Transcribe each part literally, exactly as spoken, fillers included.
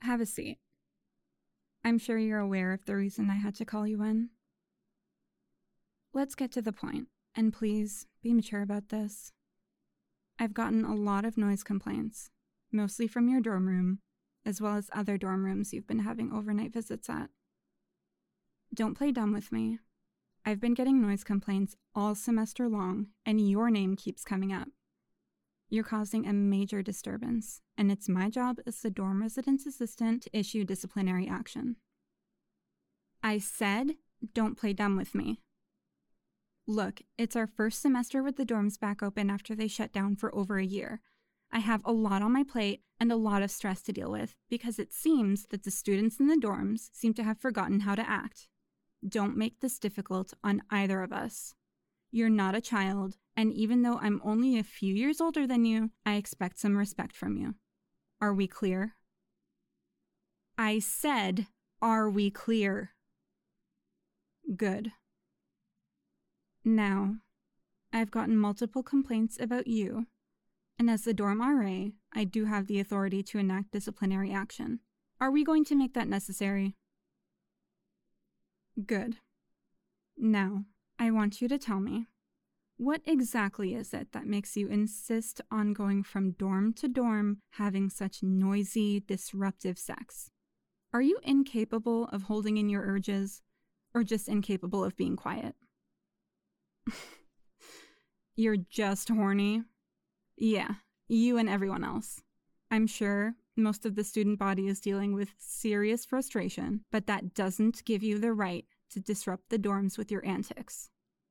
Have a seat. I'm sure you're aware of the reason I had to call you in. Let's get to the point, and please be mature about this. I've gotten a lot of noise complaints, mostly from your dorm room, as well as other dorm rooms you've been having overnight visits at. Don't play dumb with me. I've been getting noise complaints all semester long, and your name keeps coming up. You're causing a major disturbance, and it's my job as the dorm residence assistant to issue disciplinary action. I said, don't play dumb with me. Look, it's our first semester with the dorms back open after they shut down for over a year. I have a lot on my plate and a lot of stress to deal with because it seems that the students in the dorms seem to have forgotten how to act. Don't make this difficult on either of us. You're not a child, and even though I'm only a few years older than you, I expect some respect from you. Are we clear? I said, are we clear? Good. Now, I've gotten multiple complaints about you, and as the dorm R A, I do have the authority to enact disciplinary action. Are we going to make that necessary? Good. Now, I want you to tell me, what exactly is it that makes you insist on going from dorm to dorm having such noisy, disruptive sex? Are you incapable of holding in your urges, or just incapable of being quiet? You're just horny? Yeah, you and everyone else. I'm sure most of the student body is dealing with serious frustration, but that doesn't give you the right to disrupt the dorms with your antics.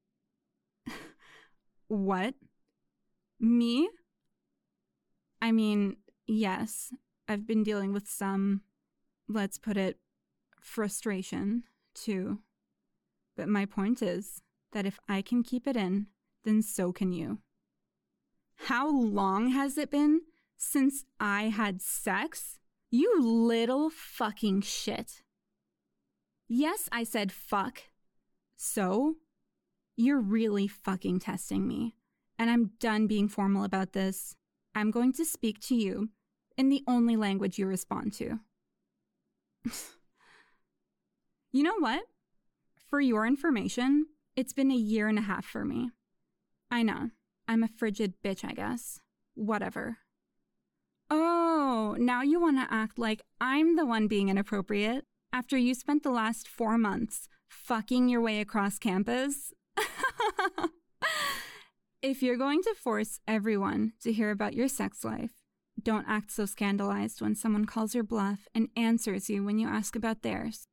What? Me? I mean, yes, I've been dealing with some, let's put it, frustration, too. But my point is that if I can keep it in, then so can you. How long has it been since I had sex? You little fucking shit. Yes, I said fuck. So? You're really fucking testing me. And I'm done being formal about this. I'm going to speak to you in the only language you respond to. You know what? For your information, it's been a year and a half for me. I know. I'm a frigid bitch, I guess. Whatever. Oh, now you want to act like I'm the one being inappropriate after you spent the last four months fucking your way across campus? If you're going to force everyone to hear about your sex life, don't act so scandalized when someone calls your bluff and answers you when you ask about theirs.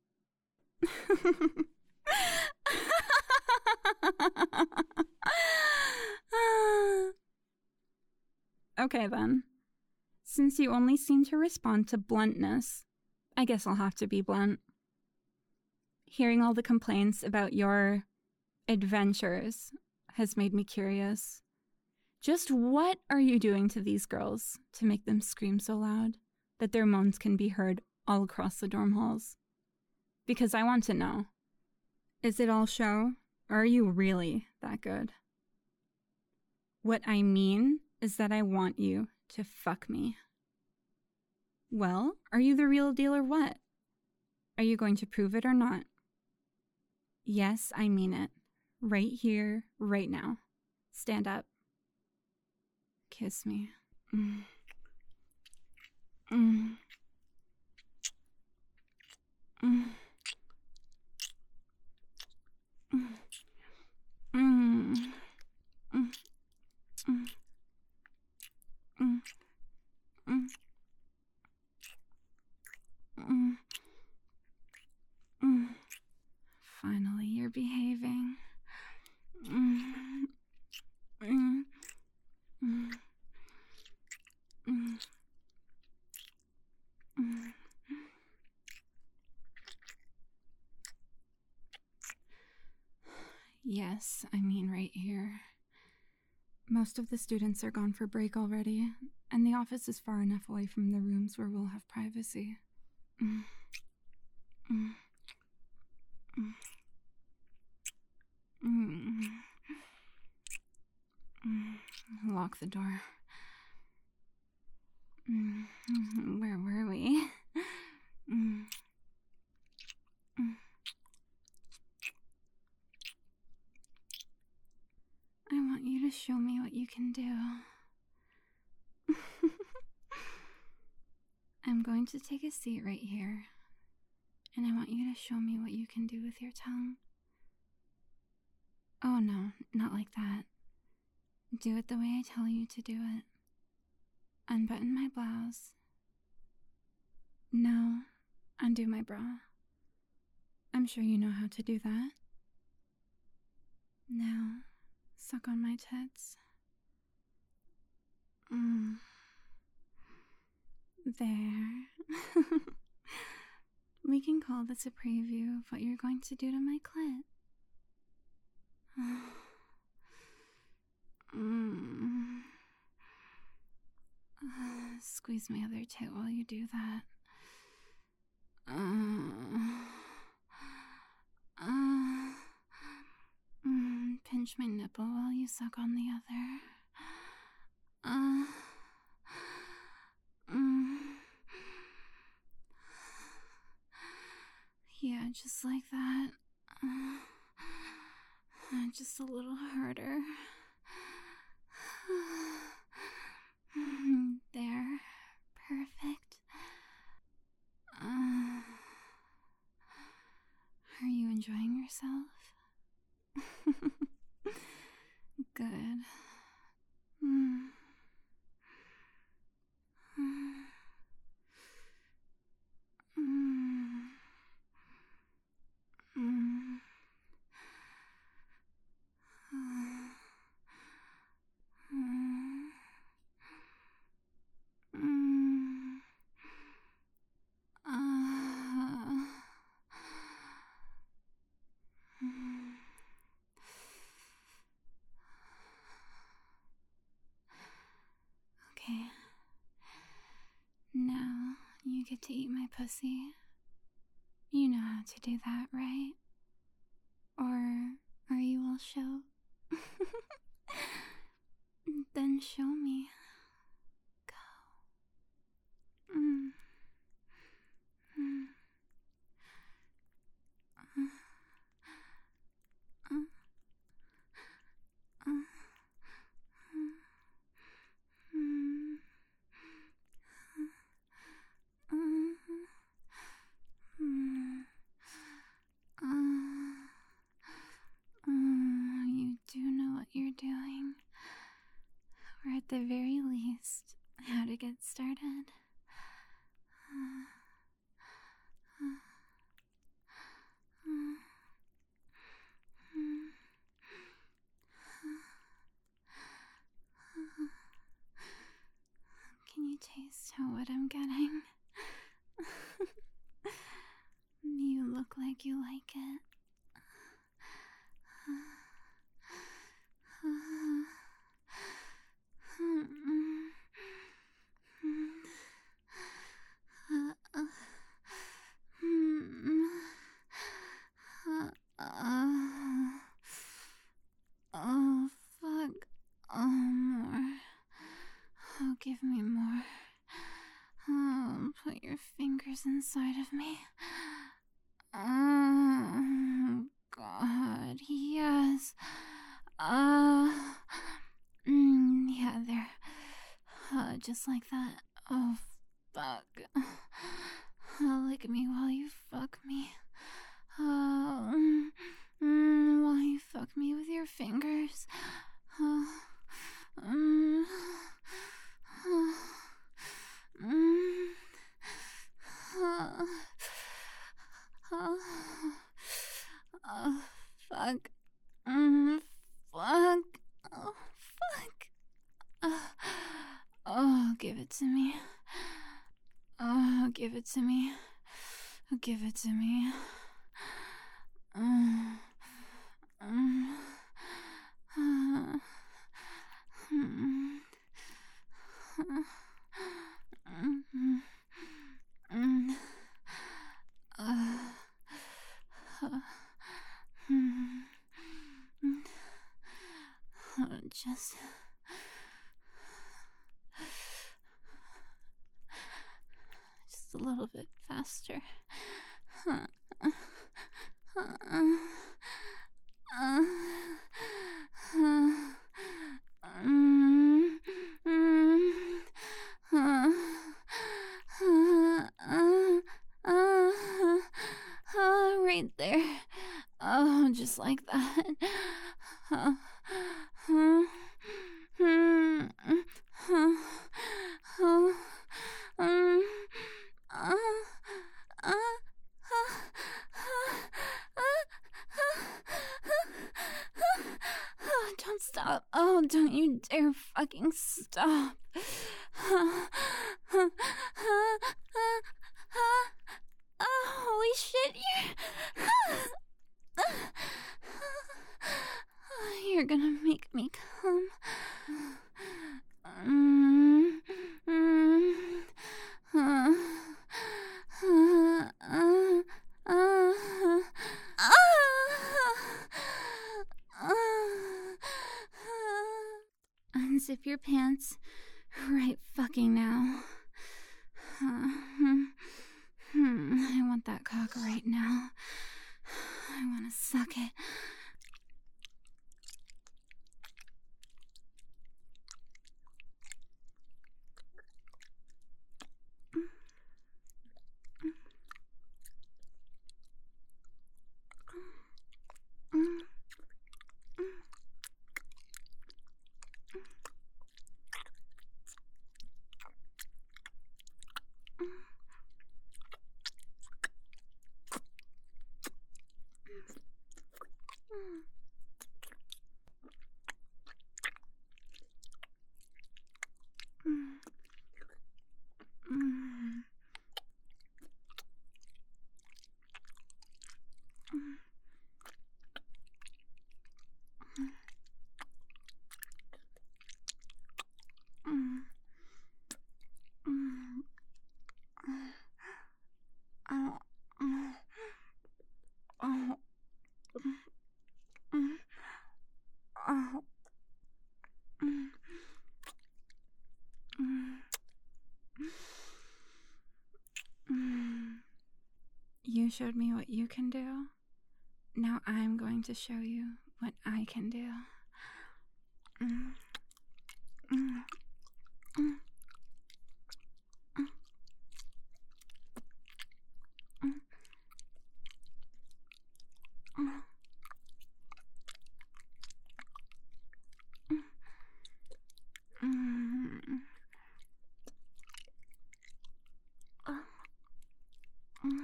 Okay then. Since you only seem to respond to bluntness, I guess I'll have to be blunt. Hearing all the complaints about your adventures has made me curious. Just what are you doing to these girls to make them scream so loud that their moans can be heard all across the dorm halls? Because I want to know. Is it all show, or are you really that good? What I mean is that I want you to fuck me. Well, are you the real deal or what? Are you going to prove it or not? Yes, I mean it. Right here, right now. Stand up. Kiss me. Mm. Mm. Mm. Mm. Mm. Mm. Mm. Mm. Mm. Mm. Mm. Finally, you're behaving. Mm. Mm. Mm. Mm. Mm. Yes, I mean right here. Most of the students are gone for break already, and the office is far enough away from the rooms where we'll have privacy. Mm. Mm. Mm. Mm. Mm. Lock the door. Mm. Where were we? can do. I'm going to take a seat right here, and I want you to show me what you can do with your tongue. Oh no, not like that. Do it the way I tell you to do it. Unbutton my blouse. No, undo my bra. I'm sure you know how to do that. Now, suck on my tits. Mm. There. We can call this a preview of what you're going to do to my clit. mm. uh, squeeze my other tit while you do that. Uh, uh, mm, pinch my nipple while you suck on the other. Uh, mm. Yeah, just like that. Uh, just a little harder. There. Perfect. Uh, are you enjoying yourself? Good. Mm. Mm. Mm. Okay. Now you get to eat my pussy. You know how to do that, right? Or are you all show? Then show me. Go. Mm. Mm. Uh. Uh. Uh. Mm. Uh. Mm. Uh. Uh. You do know what you're doing. Or at the very least, how to get started. Uh. Uh. Uh. Mm. Can you taste how wet I'm getting? You look like you like it. Oh, fuck. Oh, more. Oh, give me more. Oh, put your fingers inside of me. Oh, God, yes. Uh, mm, yeah, there. Uh, just like that. Oh, fuck. Uh, lick me while you fuck me. Uh, mm, mm, while you fuck me with your fingers. Uh, mm, uh, mm, uh, uh, oh, fuck. Mm, fuck. Oh, fuck. Uh, oh, give it to me. Oh, give it to me. Give it to me. Mm, mm, uh, mm, uh, mm, mm, uh, uh, mm, mm, uh, just just a little bit faster. Uh, uh, uh, uh, uh, um, right there. Oh, just like that. Uh, uh, hmm, uh, uh, um, uh, uh, don't stop. Oh, don't you dare fucking stop. Oh, holy shit, you're... You're gonna make me come. Mm, mm, uh, uh, uh, uh, uh, Unzip your pants right fucking now. Uh, hmm, I want that cock right now. I want to suck it. You showed me what you can do. Now I'm going to show you what I can do. Mm. Mm. Mm. Mm. Mm. Mm. Mm. Mm.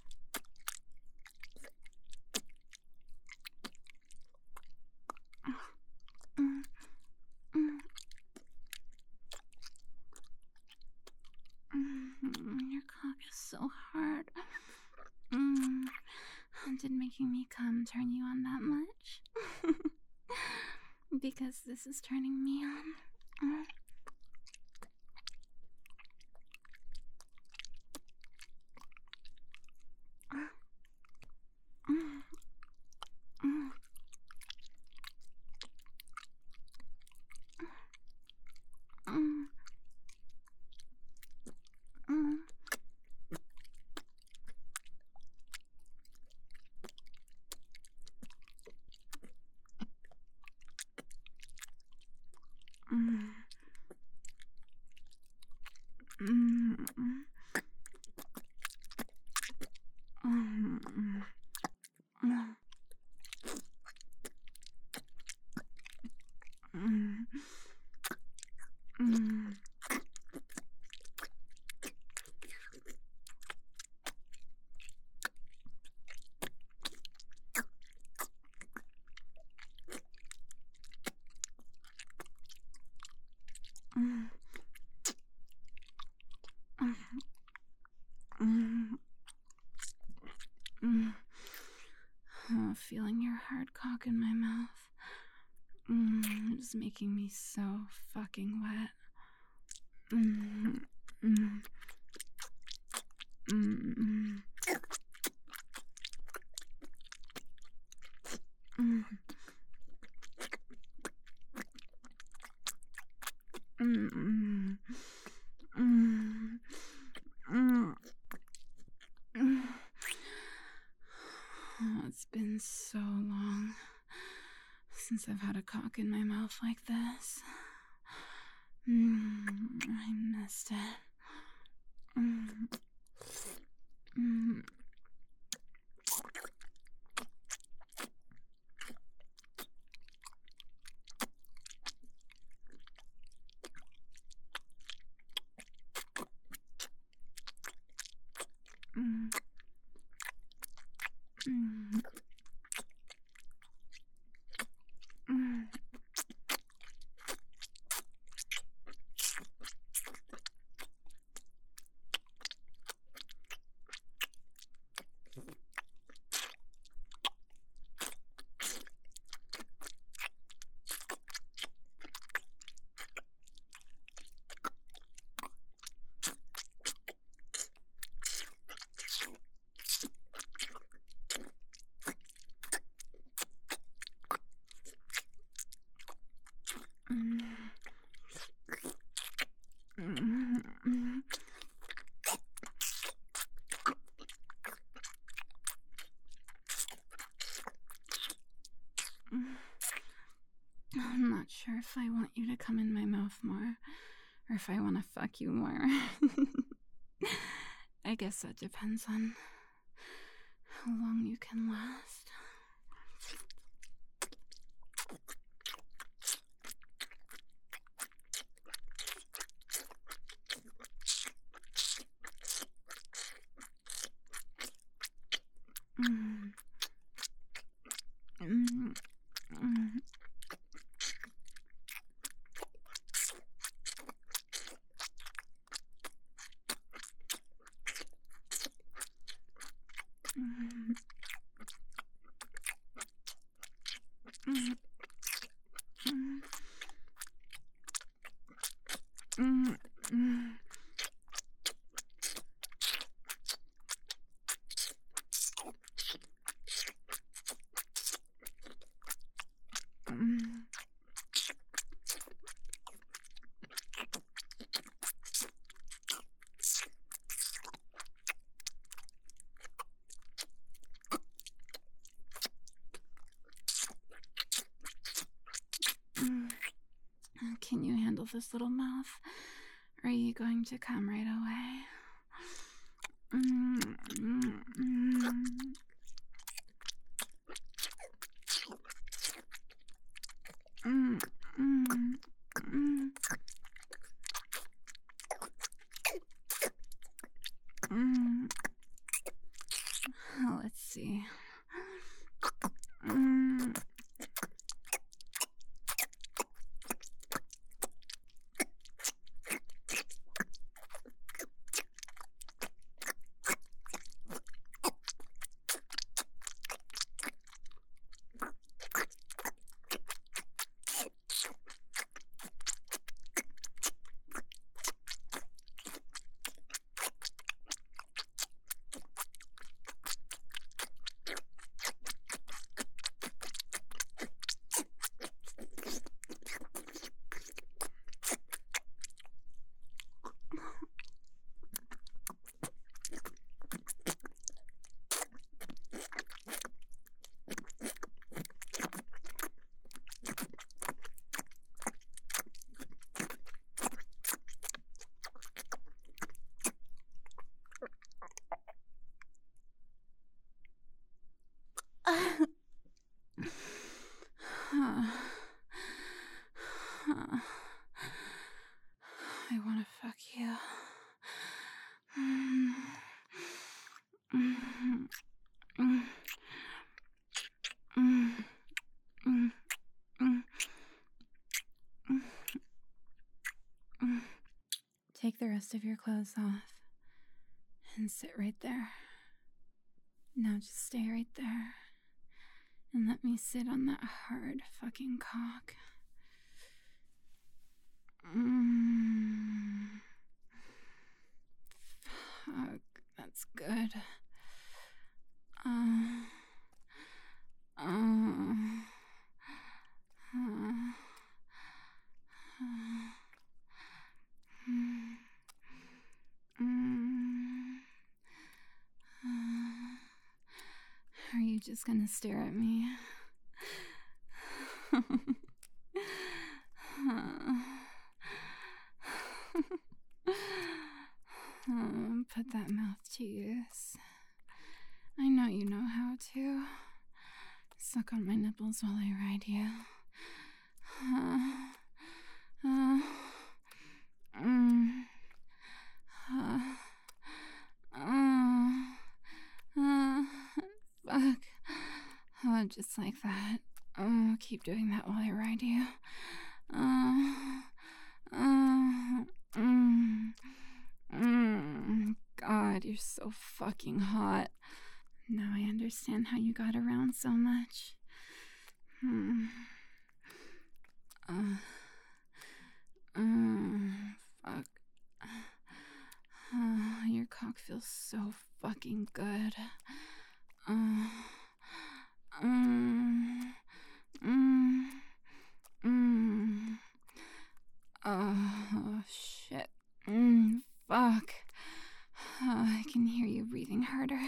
Mm. Mm. Mm. Your cock is so hard. Mm. Did making me come turn you on that much? Because this is turning me on. Mm. Mm. Mm. Mm. Mm. Mm. Mm. Mm. Mm. Mm. Mm. Mm. Mm. Mm. Oh, feeling your hard cock in my mouth. Mm, it's making me so fucking wet. Mm. Mm. Mm. Mm. Mm. Mm. Mm. Mm. Oh, it's been so long since I've had a cock in my mouth like this. Mm, I missed it. Mm. Mm. Mm. Mm. Mm. I'm not sure if I want you to come in my mouth more, or if I want to fuck you more. I guess that depends on how long you can last. Mm. Mm. Mm. Mm. Mm. Mm. Mm. Mm. Mm. Can you handle this little mouth? Or are you going to come right away? Mm. Mm. Mm. Mm. Mm. Mm. Mm. Oh, let's see. Mm. I want to fuck you. Take the rest of your clothes off and sit right there. Now just stay right there and let me sit on that hard fucking cock. Mm. Fuck, that's good. Uh, uh, uh, uh, mm, mm, uh, are you just gonna stare at me? Oh, put that mouth to use. I know you know how to. Suck on my nipples while I ride you. Uh, uh, mm, uh, uh, Uh, just like that. Oh, keep doing that while I ride you. Uh, uh, mm, mm. God, you're so fucking hot. Now I understand how you got around so much. Hmm. Uh, uh, fuck. Uh, your cock feels so fucking good. Uh, um, mm, mm. Oh, shit. Mm, fuck. Uh, I can hear you breathing harder.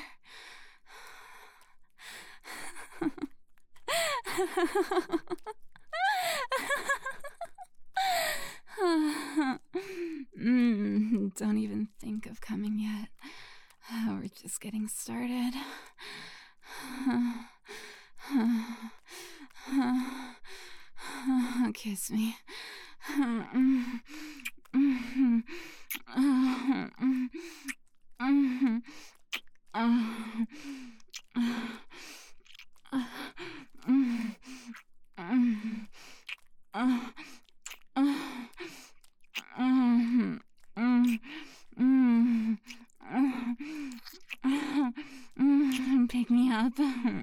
mm, don't even think of coming yet. Uh, we're just getting started. Kiss me. Pick me up.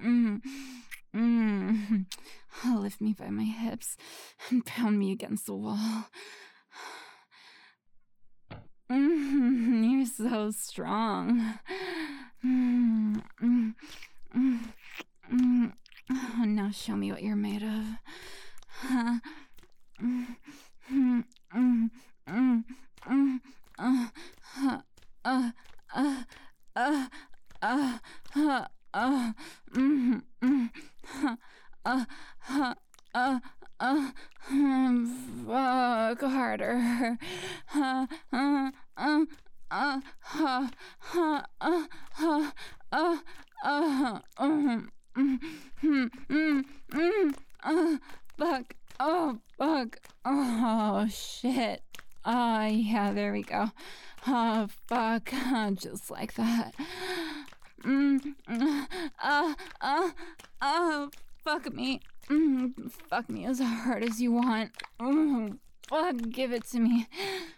Lift me by my hips and pound me against the wall. You're so strong. Now show me what you're made of. Fuck harder. Fuck. Oh, fuck. Oh, shit. Oh, yeah, there we go. Oh, fuck. Just like that. Uh, uh, uh, fuck me. Fuck me as hard as you want. Fuck, give it to me.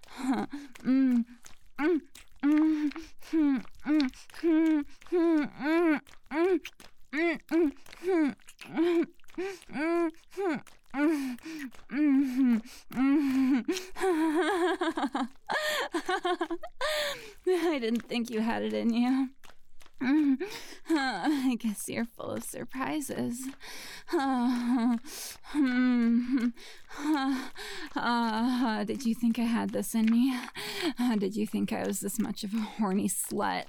I didn't think you had it in you. Uh, I guess you're full of surprises. Uh, uh, uh, did you think I had this in me? Uh, did you think I was this much of a horny slut?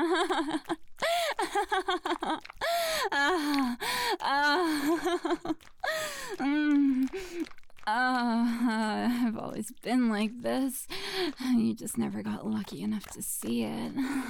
uh, uh, mm. Uh, I've always been like this. You just never got lucky enough to see it.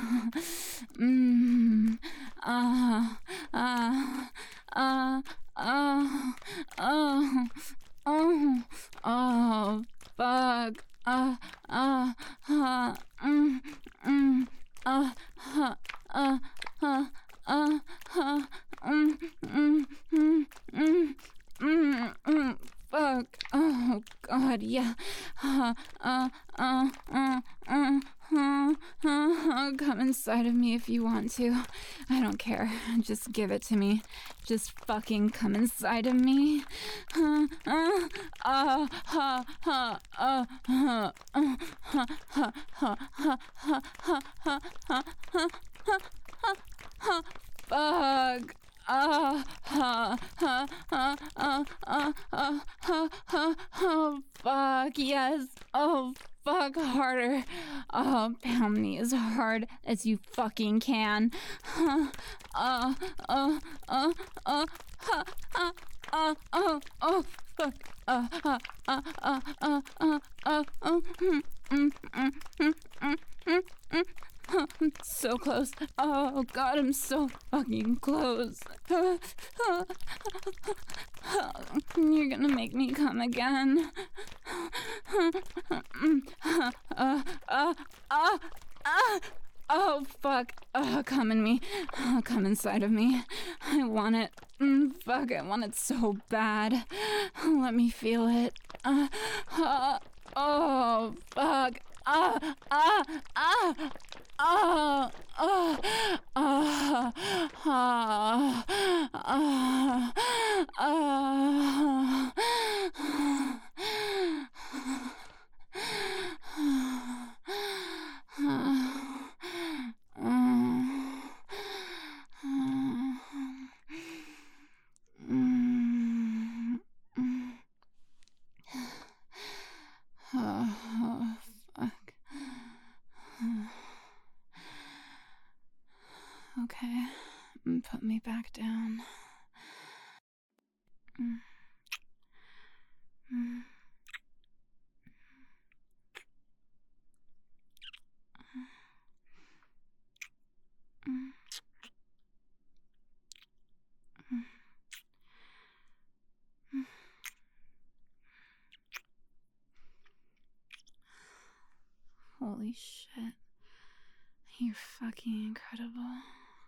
mm. Uh, uh, uh, uh, oh, oh, oh, fuck. Uh, uh, uh, mm, mm, uh, uh, uh, uh, uh, uh, mm, mm, mm, mm, mm, mm. Fuck. Oh, God, yeah. Uh, uh, uh, uh, uh, uh, uh, come inside of me if you want to. I don't care. Just give it to me. Just fucking come inside of me. Uh, uh, uh, uh, uh, uh, uh, uh, uh, uh, uh, uh, uh, uh, uh, fuck. Uh, uh, uh, uh, uh, uh, uh, uh, uh, oh, fuck, yes. Oh, fuck harder. Oh, pound me as hard as you fucking can. Uh, uh, uh, uh, uh, uh, uh, uh, oh, oh, fuck. Uh, uh, uh, uh, uh, uh, uh, uh, mm, mm, mm, mm, mm, mm, mm. I'm so close. Oh, God, I'm so fucking close. Uh, uh, uh, you're gonna make me come again. Uh, uh, uh, uh, uh, Oh, fuck. Oh, come in me. Oh, come inside of me. I want it. Mm, fuck, I want it so bad. Let me feel it. Uh, uh, oh, fuck. Ah, ah, ah. Oh, oh, oh, oh, oh, oh. Oh, fuck. Okay, put me back down. Holy shit. You're fucking incredible.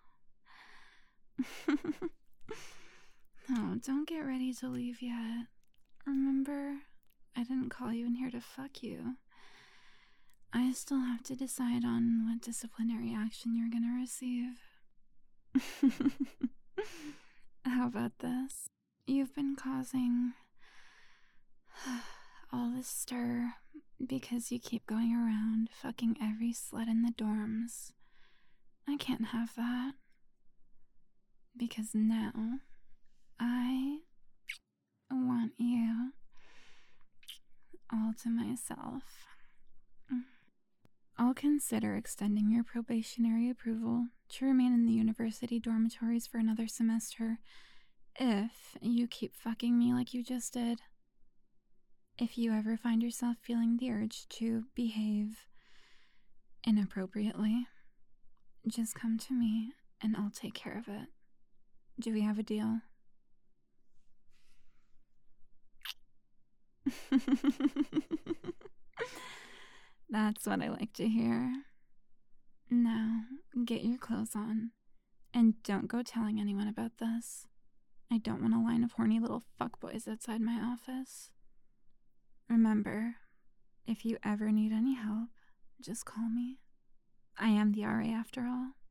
No, don't get ready to leave yet. Remember, I didn't call you in here to fuck you. I still have to decide on what disciplinary action you're gonna receive. How about this? You've been causing all this stir because you keep going around fucking every slut in the dorms. I can't have that. Because now, I want you all to myself. I'll consider extending your probationary approval to remain in the university dormitories for another semester if you keep fucking me like you just did. If you ever find yourself feeling the urge to behave inappropriately, just come to me and I'll take care of it. Do we have a deal? That's what I like to hear. Now, get your clothes on. And don't go telling anyone about this. I don't want a line of horny little fuckboys outside my office. Remember, if you ever need any help, just call me. I am the R A after all.